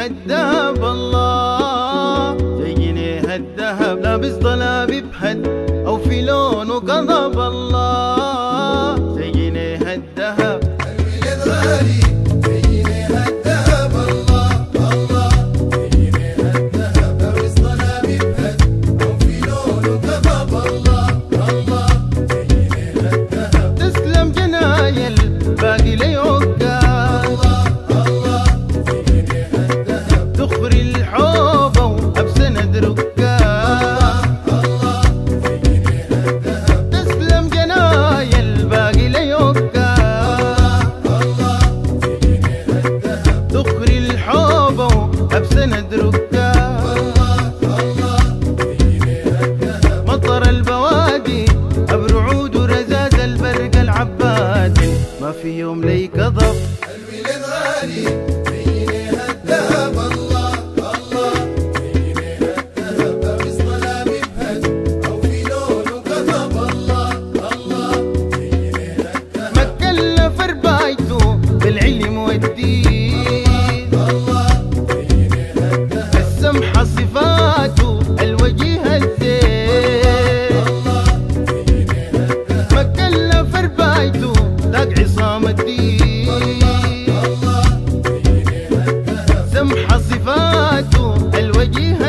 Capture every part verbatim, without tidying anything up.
الدهب الله، زيني هالدهب لابس ضلابي بحد او في لونه غضب الله، زيني هالدهب الولد غالي زيني هالدهب الله الله، زيني هالدهب لابس ضلابي بحد او في لونه غضب الله الله، زيني هالدهب تسلم جنايل باقي ليوقع تخري الحوبة وأبسند ركاب، تسلم جنايا الباقي ليوقع تخري الحوبة وأبسند ركاب، مطر البوادي أبرعود ورزاز البرق العباد ما في يوم لي كضب. الولد غالي زيني هالدهب الله الله، زيني هالدهب لابس ضلابي بحد او في لونه غضب الله الله، زيني هالدهب ما تكلف ربايته بالعلم والدين الله، زيني هالدهب السمحة صفاته الوجيه الزين الله، زيني هالدهب ما تكلف ربايته ذاك عصام الدين سمحة صفاته الوجيه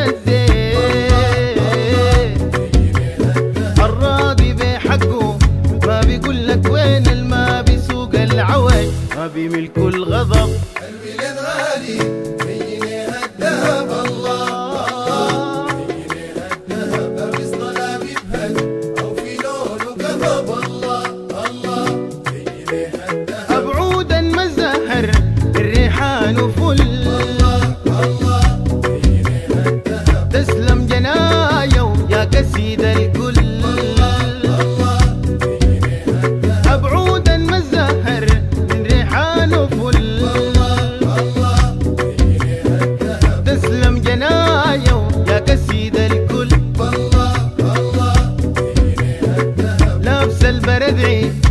الزين الراضي بحقه ما بيقول لك وين الما بيسوق العوج ما بيملك الغضب. الولد غالي زيني هالدهب الله الله، زيني هالدهب لابس ضلابي بحد او في لونه غضب الله الله، زيني هالدهب أبعودا مزهر الريحان وفل تسلم جنايا يا كسيد الكل، أبعودا مزهر من ريحان وفل تسلم جنايا يا كسيد الكل، لابس البردعي